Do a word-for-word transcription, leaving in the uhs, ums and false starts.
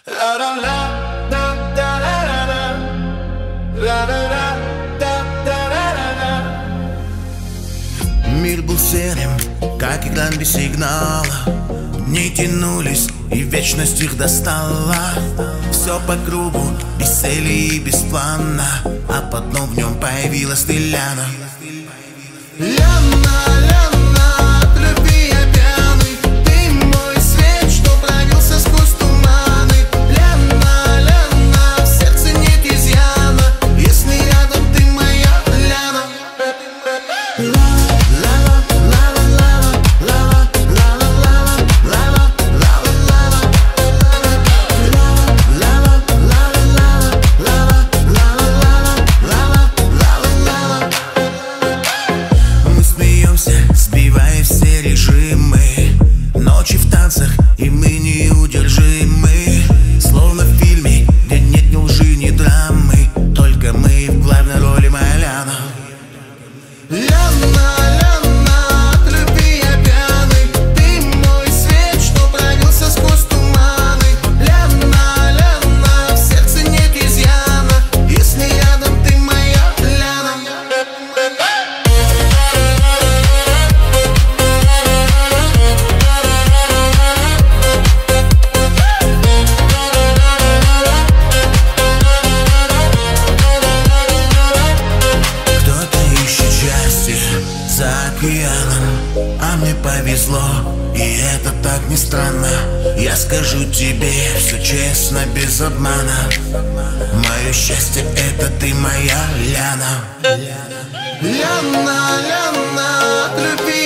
Мир был серым, как экран без сигнала. Дни тянулись, и вечность их достала. Все по кругу, без цели и без плана. А потом в нем появилась ты, Ляна. Ляна, Ляна, от любви я пьяный. Ты мой свет, что пробился сквозь туманы. Ляна, Ляна, в сердце нет изъяна, если рядом ты моя Ляна. Сбивая все режимы, ночи в танцах, и мы неудержимы. Словно в фильме, где нет ни лжи, ни драмы. Только мы в главной роли, моя Ляна. Ляна, Ляна, от любви я пьяный. Ты мой свет, что пробился сквозь туманы. Ляна, Ляна, в сердце нет изъяна, если рядом ты моя Ляна. За океаном, а мне повезло, и это так не странно. Я скажу тебе все честно, без обмана. Мое счастье — это ты, моя Ляна. Ляна, Ляна, от любви